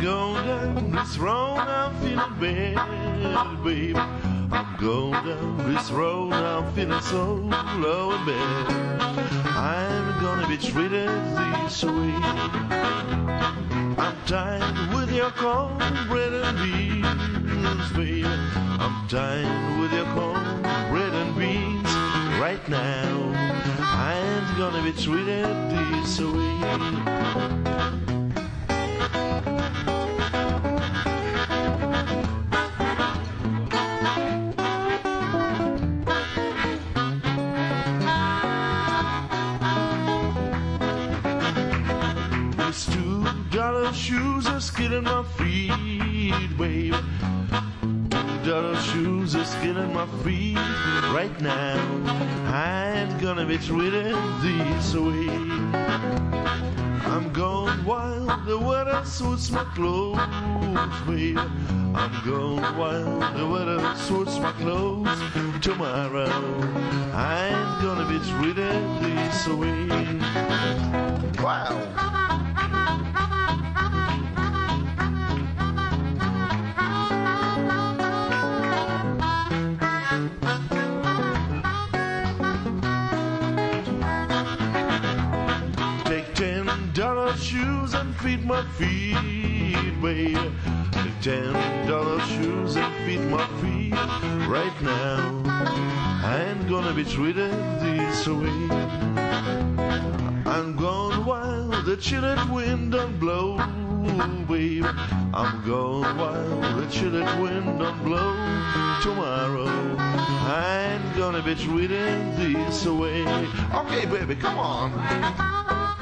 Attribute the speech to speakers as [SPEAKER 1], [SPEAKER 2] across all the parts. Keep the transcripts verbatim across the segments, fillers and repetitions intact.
[SPEAKER 1] going down this road, I'm feeling bad, baby. I'm going down this road, I'm feeling so low and bad. I'm gonna be treated this way. I'm tired with your cornbread and beans, baby. I'm tired with your cornbread and beans right now. I'm gonna be treated this way. Two-dollar shoes are skinning my feet, baby. Two-dollar shoes are skinning my feet right now. I ain't gonna be treated this way. I'm going wild, the weather suits my clothes, baby. I'm going wild, the weather suits my clothes. Tomorrow, I ain't gonna be treated this way. Wow. Ten dollar shoes and feed my feet, baby. Ten dollar shoes and feed my feet right now. I ain't gonna be treated this way. I'm going wild, the chilly wind don't blow, baby. I'm going wild, the chilly wind don't blow. Tomorrow I ain't gonna be treated this way. Okay, baby, come on.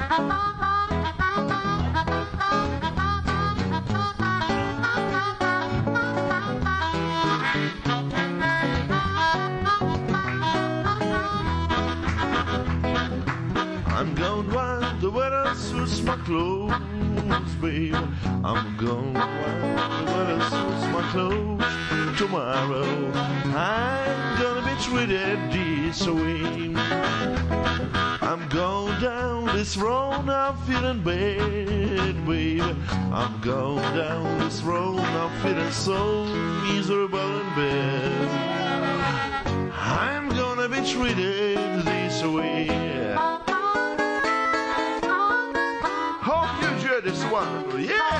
[SPEAKER 1] I'm going wild, the weather suits my clothes, baby. I'm going wild, the weather suits my clothes. Tomorrow I'm gonna be treated this way. I'm going down this road, I'm feeling bad, baby. I'm going down this road, I'm feeling so miserable and bad. I'm gonna be treated this way. Hope you enjoyed this one, yeah!